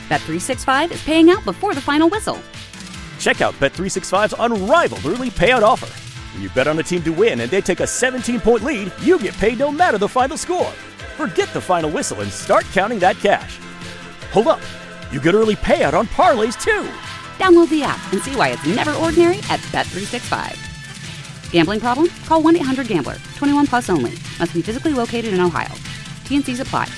Bet365 is paying out before the final whistle. Check out Bet365's unrivaled early payout offer. When you bet on a team to win and they take a 17-point lead, you get paid no matter the final score. Forget the final whistle and start counting that cash. Hold up. You get early payout on parlays, too. Download the app and see why it's never ordinary at Bet365. Gambling problem? Call 1-800-GAMBLER. 21 plus only. Must be physically located in Ohio. T&Cs apply.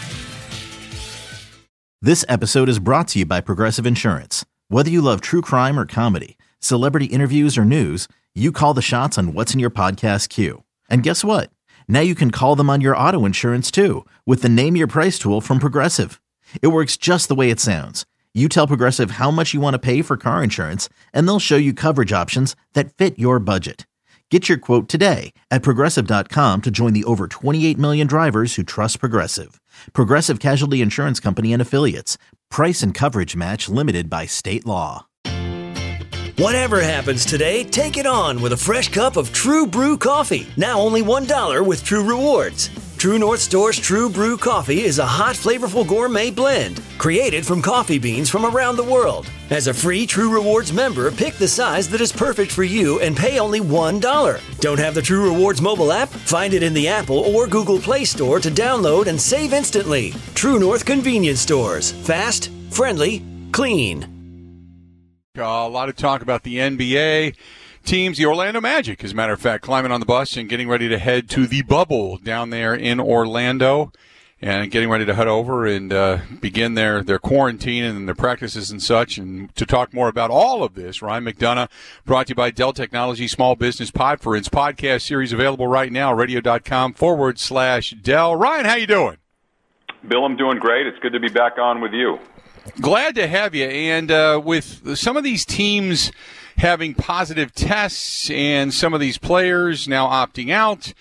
This episode is brought to you by Progressive Insurance. Whether you love true crime or comedy, celebrity interviews or news, you call the shots on what's in your podcast queue. And guess what? Now you can call them on your auto insurance too with the Name Your Price tool from Progressive. It works just the way it sounds. You tell Progressive how much you want to pay for car insurance, and they'll show you coverage options that fit your budget. Get your quote today at Progressive.com to join the over 28 million drivers who trust Progressive. Progressive Casualty Insurance Company and Affiliates. Price and coverage match limited by state law. Whatever happens today, take it on with a fresh cup of True Brew coffee. Now only $1 with True Rewards. True North Store's True Brew coffee is a hot, flavorful gourmet blend created from coffee beans from around the world. As a free True Rewards member, pick the size that is perfect for you and pay only $1. Don't have the True Rewards mobile app? Find it in the Apple or Google Play Store to download and save instantly. True North Convenience Stores. Fast, friendly, clean. A lot of talk about the NBA teams, the Orlando Magic, as a matter of fact, climbing on the bus and getting ready to head to the bubble down there in Orlando and getting ready to head over and begin their quarantine and their practices and such. And to talk more about all of this, Ryan McDonough, brought to you by Dell Technologies Small Business Podference podcast series available right now, radio.com/Dell. Ryan, how you doing? Bill, I'm doing great. It's good to be back on with you. Glad to have you. And with some of these teams having positive tests and some of these players now opting out,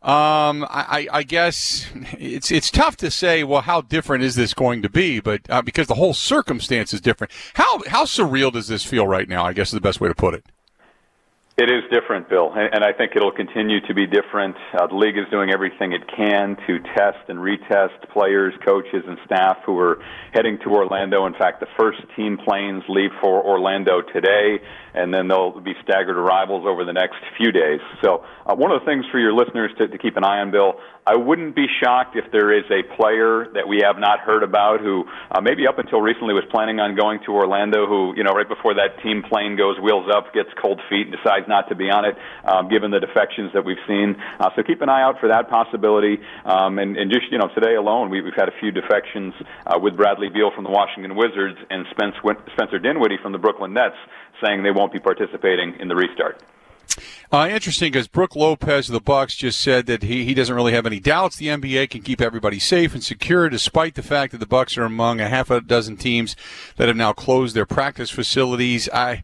I guess it's tough to say, well, how different is this going to be? But because the whole circumstance is different. How surreal does this feel right now, I guess is the best way to put it. It is different, Bill, and I think it'll continue to be different. The league is doing everything it can to test and retest players, coaches, and staff who are heading to Orlando. In fact, the first team planes leave for Orlando today, and then there'll be staggered arrivals over the next few days. So one of the things for your listeners to keep an eye on, Bill, I wouldn't be shocked if there is a player that we have not heard about who maybe up until recently was planning on going to Orlando who, right before that team plane goes wheels up, gets cold feet, and decides not to be on it, given the defections that we've seen. So keep an eye out for that possibility. And just, today alone, we've had a few defections with Bradley Beal from the Washington Wizards and Spencer Dinwiddie from the Brooklyn Nets saying they won't be participating in the restart. Interesting, because Brook Lopez of the Bucks just said that he doesn't really have any doubts the NBA can keep everybody safe and secure, despite the fact that the Bucks are among a half a dozen teams that have now closed their practice facilities. I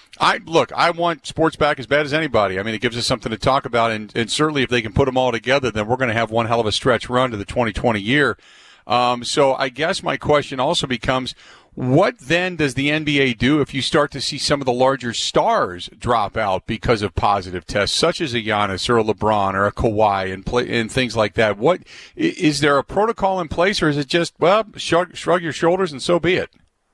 want sports back as bad as anybody. I mean, it gives us something to talk about, and certainly if they can put them all together, then we're going to have one hell of a stretch run to the 2020 year. So I guess my question also becomes, what then does the NBA do if you start to see some of the larger stars drop out because of positive tests, such as a Giannis or a LeBron or a Kawhi and things like that? What is there a protocol in place, or is it just, shrug your shoulders and so be it?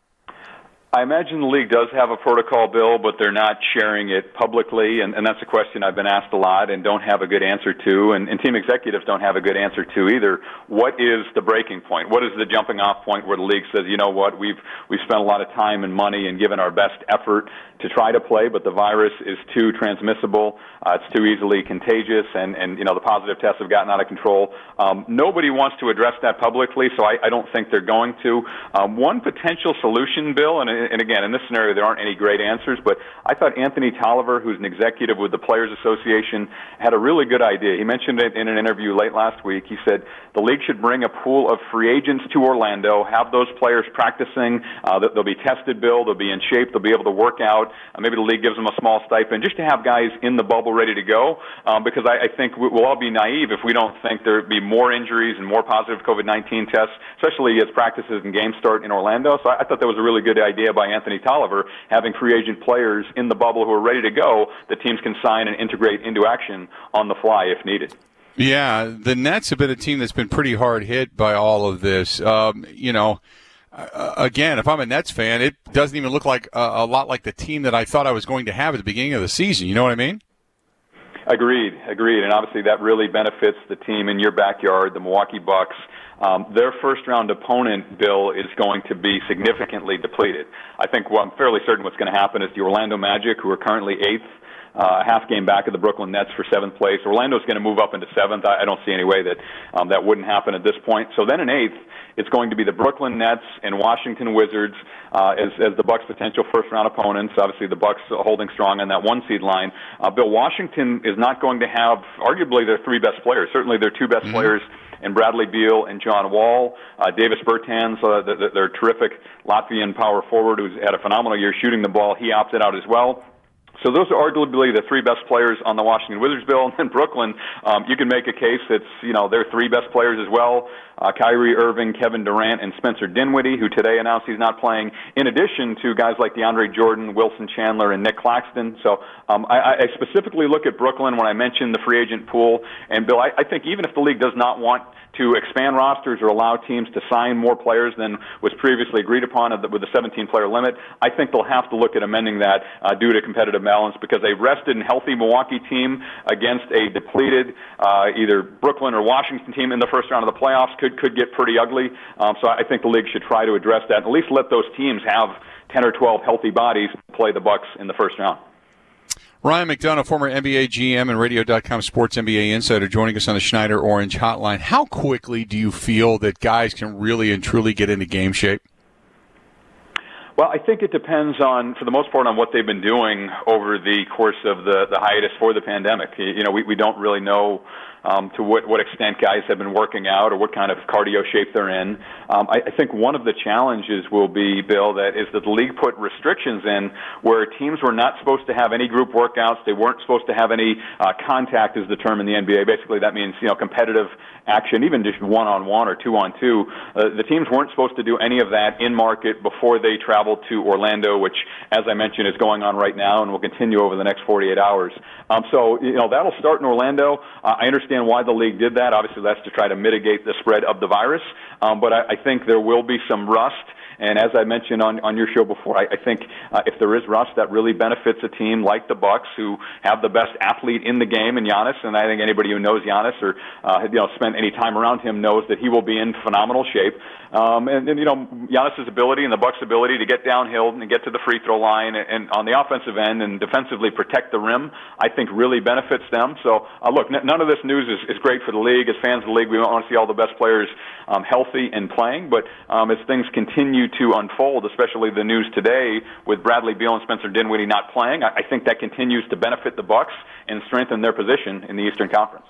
I imagine the league does have a protocol, Bill, but they're not sharing it publicly, and that's a question I've been asked a lot and don't have a good answer to, and team executives don't have a good answer to either. What is the breaking point? What is the jumping-off point where the league says, you know what, we've spent a lot of time and money and given our best effort to try to play, but the virus is too transmissible, it's too easily contagious, and the positive tests have gotten out of control. Nobody wants to address that publicly, so I don't think they're going to. One potential solution, Bill, and again, in this scenario, there aren't any great answers, but I thought Anthony Tolliver, who's an executive with the Players Association, had a really good idea. He mentioned it in an interview late last week. He said the league should bring a pool of free agents to Orlando, have those players practicing, they'll be tested, Bill, they'll be in shape, they'll be able to work out. Maybe the league gives them a small stipend just to have guys in the bubble ready to go, because I think we'll all be naive if we don't think there'd be more injuries and more positive COVID-19 tests, especially as practices and games start in Orlando. So I thought that was a really good idea by Anthony Tolliver, having free agent players in the bubble who are ready to go that teams can sign and integrate into action on the fly if needed. Yeah, the Nets have been a team that's been pretty hard hit by all of this. again, if I'm a Nets fan, it doesn't even look like a lot like the team that I thought I was going to have at the beginning of the season. You know what I mean? Agreed. And obviously that really benefits the team in your backyard, the Milwaukee Bucks. Their first-round opponent, Bill, is going to be significantly depleted. I think I'm fairly certain what's going to happen is the Orlando Magic, who are currently 8th, a half game back of the Brooklyn Nets for 7th place. Orlando's going to move up into 7th. I don't see any way that that wouldn't happen at this point. So then in 8th, it's going to be the Brooklyn Nets and Washington Wizards as the Bucks' potential first-round opponents. Obviously, the Bucks holding strong on that 1-seed line. Bill, Washington is not going to have arguably their 3 best players. Certainly their 2 best players in Bradley Beal and John Wall. Davis Bertans, their terrific Latvian power forward who's had a phenomenal year shooting the ball. He opted out as well. So those are arguably the 3 best players on the Washington Wizards, Bill. And then Brooklyn, you can make a case that's, their 3 best players as well. Kyrie Irving, Kevin Durant, and Spencer Dinwiddie, who today announced he's not playing, in addition to guys like DeAndre Jordan, Wilson Chandler, and Nick Claxton. So I specifically look at Brooklyn when I mention the free agent pool. And, Bill, I think even if the league does not want to expand rosters or allow teams to sign more players than was previously agreed upon with the 17-player limit, I think they'll have to look at amending that due to competitive balance, because a rested and healthy Milwaukee team against a depleted either Brooklyn or Washington team in the first round of the playoffs could get pretty ugly. So I think the league should try to address that, and at least let those teams have 10 or 12 healthy bodies play the Bucks in the first round. Ryan McDonough, former NBA GM and Radio.com Sports NBA Insider, joining us on the Schneider Orange Hotline. How quickly do you feel that guys can really and truly get into game shape? Well, I think it depends on, for the most part, on what they've been doing over the course of the hiatus for the pandemic. We don't really know to what extent guys have been working out or what kind of cardio shape they're in. I think one of the challenges will be, Bill, that the league put restrictions in where teams were not supposed to have any group workouts. They weren't supposed to have any contact, is the term in the NBA. Basically, that means competitive action, even just one-on-one or two-on-two. The teams weren't supposed to do any of that in market before they traveled to Orlando, which, as I mentioned, is going on right now and will continue over the next 48 hours. So that'll start in Orlando. I understand why the league did that. Obviously, that's to try to mitigate the spread of the virus. But I think there will be some rust. And as I mentioned on your show before, I think if there is rust, that really benefits a team like the Bucks, who have the best athlete in the game in Giannis. And I think anybody who knows Giannis or spent any time around him knows that he will be in phenomenal shape. And Giannis's ability and the Bucks' ability to get downhill and get to the free throw line and on the offensive end and defensively protect the rim, I think really benefits them. So look, none of this news is great for the league. As fans of the league, we want to see all the best players healthy and playing. But as things continue to unfold, especially the news today with Bradley Beal and Spencer Dinwiddie not playing, I think that continues to benefit the Bucks and strengthen their position in the Eastern Conference.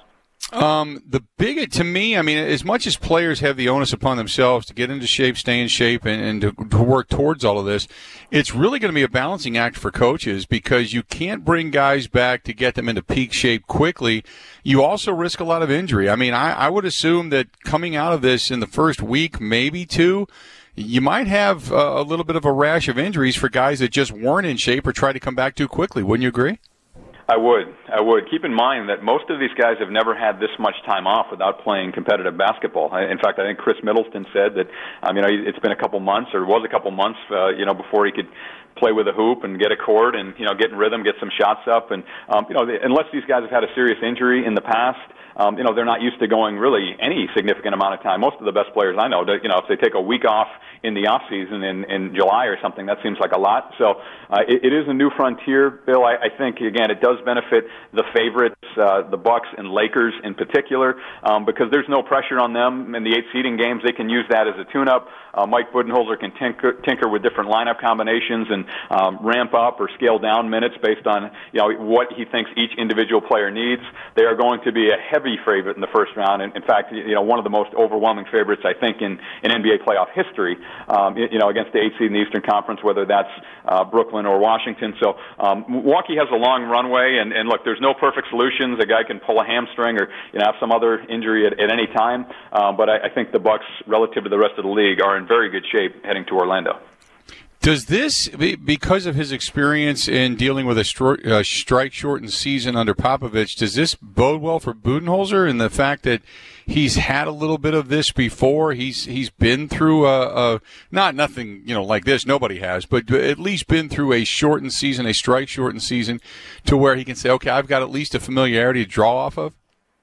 The big, to me, as much as players have the onus upon themselves to get into shape, stay in shape, and to work towards all of this, it's really going to be a balancing act for coaches, because you can't bring guys back to get them into peak shape quickly. You also risk a lot of injury. I would assume that coming out of this in the first week, maybe 2, you might have a little bit of a rash of injuries for guys that just weren't in shape or tried to come back too quickly. Wouldn't you agree? I would. Keep in mind that most of these guys have never had this much time off without playing competitive basketball. In fact, I think Chris Middleton said that, it's been a couple months, or was a couple months, before he could play with a hoop and get a cord and, get in rhythm, get some shots up. And, unless these guys have had a serious injury in the past, they're not used to going really any significant amount of time. Most of the best players I know, if they take a week off in the off season in July or something, that seems like a lot. So it is a new frontier, Bill. I think, again, it does benefit the favorites, the Bucks and Lakers in particular, because there's no pressure on them in the 8 seeding games. They can use that as a tune-up. Mike Budenholzer can tinker with different lineup combinations and ramp up or scale down minutes based on what he thinks each individual player needs. They are going to be a heavy favorite in the first round, and in fact, one of the most overwhelming favorites I think in NBA playoff history. Against the 8 seed in the Eastern Conference, whether that's Brooklyn or Washington. So Milwaukee has a long runway, and look, there's no perfect solutions. A guy can pull a hamstring or have some other injury at any time. But I think the Bucks, relative to the rest of the league, are in very good shape heading to Orlando. Does this, because of his experience in dealing with a strike-shortened season under Popovich, does this bode well for Budenholzer in the fact that he's had a little bit of this before? He's been through nothing like this. Nobody has, but at least been through a shortened season, a strike-shortened season, to where he can say, okay, I've got at least a familiarity to draw off of.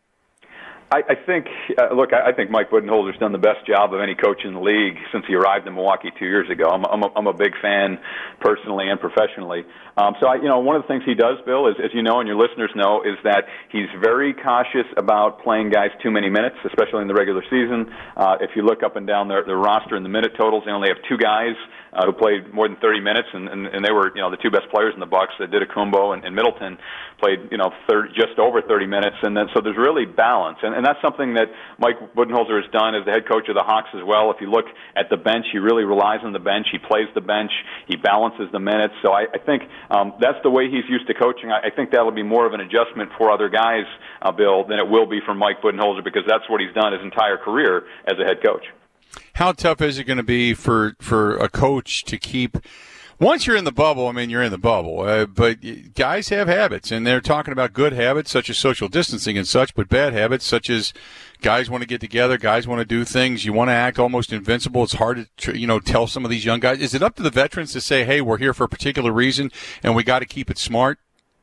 I think Mike Budenholzer's done the best job of any coach in the league since he arrived in Milwaukee 2 years ago. I'm a big fan, personally and professionally. One of the things he does, Bill, is, as you know and your listeners know, is that he's very cautious about playing guys too many minutes, especially in the regular season. If you look up and down the roster in the minute totals, they only have two guys who played more than 30 minutes, and they were the two best players in the Bucks. Antetokounmpo and Middleton played just over 30 minutes, and then so there's really balance, and that's something that Mike Budenholzer has done as the head coach of the Hawks as well. If you look at the bench, he really relies on the bench. He plays the bench. He balances the minutes. So I think that's the way he's used to coaching. I think that'll be more of an adjustment for other guys, Bill, than it will be for Mike Budenholzer, because that's what he's done his entire career as a head coach. How tough is it going to be for a coach to keep? Once you're in the bubble, I mean, you're in the bubble. But guys have habits, and they're talking about good habits such as social distancing and such, but bad habits such as guys want to get together, guys want to do things. You want to act almost invincible. It's hard to tell some of these young guys. Is it up to the veterans to say, hey, we're here for a particular reason, and we got to keep it smart?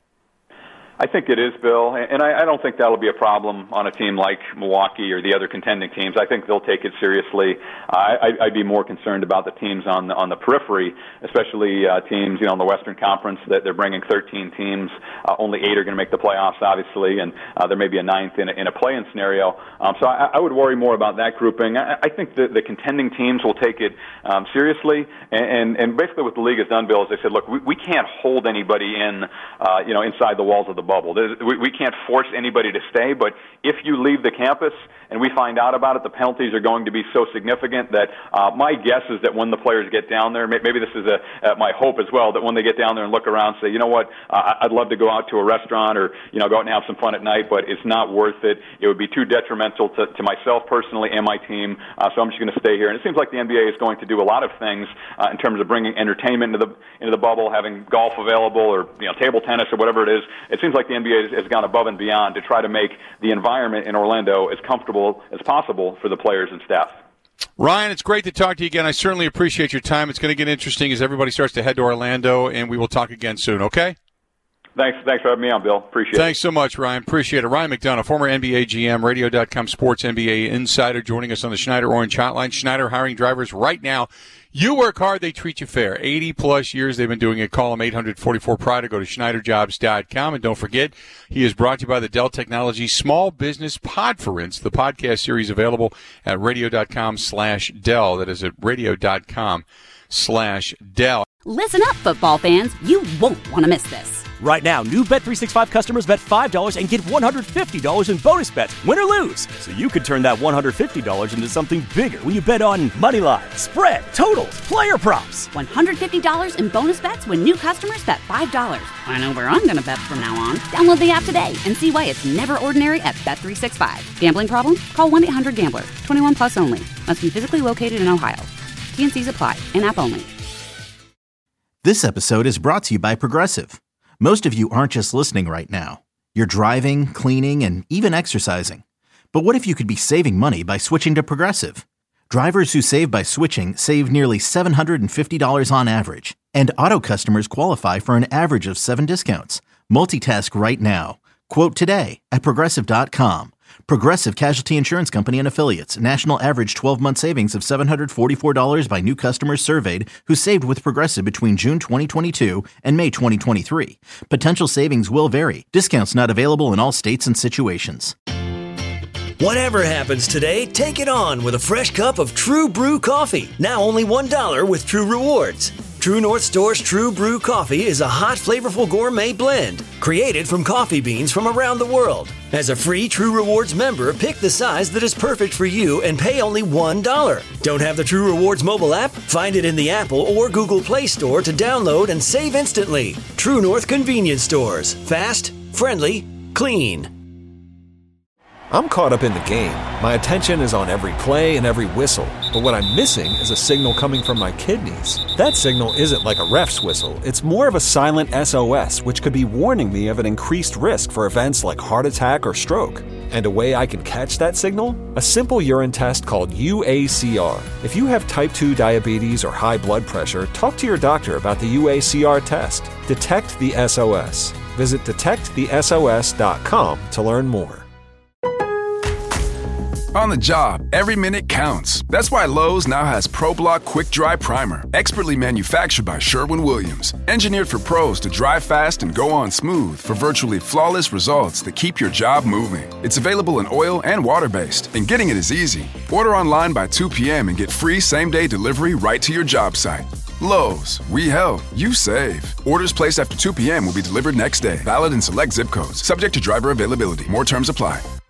I think it is, Bill, and I don't think that'll be a problem on a team like Milwaukee or the other contending teams. I think they'll take it seriously. I'd be more concerned about the teams on the periphery, especially teams in the Western Conference, that they're bringing 13 teams. Only 8 are going to make the playoffs, obviously, and there may be a 9th in a play-in scenario. So I would worry more about that grouping. I think the contending teams will take it seriously, and basically what the league has done, Bill, is they said, look, we can't hold anybody inside the walls of the bubble. We can't force anybody to stay, but if you leave the campus and we find out about it, the penalties are going to be so significant that my guess is that when the players get down there, maybe this is my hope as well, that when they get down there and look around, say, you know what, I'd love to go out to a restaurant or go out and have some fun at night, but it's not worth it. It would be too detrimental to myself personally and my team, so I'm just going to stay here. And it seems like the NBA is going to do a lot of things in terms of bringing entertainment into the bubble, having golf available or table tennis or whatever it is. It seems like the NBA has gone above and beyond to try to make the environment in Orlando as comfortable as possible for the players and staff. Ryan, it's great to talk to you again. I certainly appreciate your time. It's going to get interesting as everybody starts to head to Orlando, and we will talk again soon, okay? Thanks for having me on, Bill. Appreciate it. Thanks so much, Ryan. Appreciate it. Ryan McDonough, former NBA GM, Radio.com Sports NBA insider, joining us on the Schneider Orange Hotline. Schneider hiring drivers right now. You work hard, they treat you fair. 80-plus years they've been doing it. Call them 844-PRIDE or go to SchneiderJobs.com. And don't forget, he is brought to you by the Dell Technologies Small Business Podference, the podcast series available at radio.com/Dell. That is at radio.com/Dell. Listen up, football fans. You won't want to miss this. Right now, new Bet365 customers bet $5 and get $150 in bonus bets, win or lose. So you could turn that $150 into something bigger when you bet on money line, spread, totals, player props. $150 in bonus bets when new customers bet $5. I know where I'm going to bet from now on. Download the app today and see why it's never ordinary at Bet365. Gambling problem? Call 1-800-GAMBLER. 21 plus only. Must be physically located in Ohio. T&Cs apply. In-app only. This episode is brought to you by Progressive. Most of you aren't just listening right now. You're driving, cleaning, and even exercising. But what if you could be saving money by switching to Progressive? Drivers who save by switching save nearly $750 on average. And auto customers qualify for an average of 7 discounts. Multitask right now. Quote today at Progressive.com. Progressive Casualty Insurance Company and Affiliates. National average 12-month savings of $744 by new customers surveyed who saved with Progressive between June 2022 and May 2023. Potential savings will vary. Discounts not available in all states and situations. Whatever happens today, take it on with a fresh cup of True Brew coffee. Now only $1 with True Rewards. True North Store's True Brew coffee is a hot, flavorful gourmet blend created from coffee beans from around the world. As a free True Rewards member, pick the size that is perfect for you and pay only $1. Don't have the True Rewards mobile app? Find it in the Apple or Google Play Store to download and save instantly. True North Convenience Stores. Fast, friendly, clean. I'm caught up in the game. My attention is on every play and every whistle. But what I'm missing is a signal coming from my kidneys. That signal isn't like a ref's whistle. It's more of a silent SOS, which could be warning me of an increased risk for events like heart attack or stroke. And a way I can catch that signal? A simple urine test called UACR. If you have type 2 diabetes or high blood pressure, talk to your doctor about the UACR test. Detect the SOS. Visit detectthesos.com to learn more. On the job, every minute counts. That's why Lowe's now has ProBlock Quick Dry Primer, expertly manufactured by Sherwin-Williams. Engineered for pros to dry fast and go on smooth for virtually flawless results that keep your job moving. It's available in oil and water-based, and getting it is easy. Order online by 2 p.m. and get free same-day delivery right to your job site. Lowe's, we help, you save. Orders placed after 2 p.m. will be delivered next day. Valid in select zip codes. Subject to driver availability. More terms apply.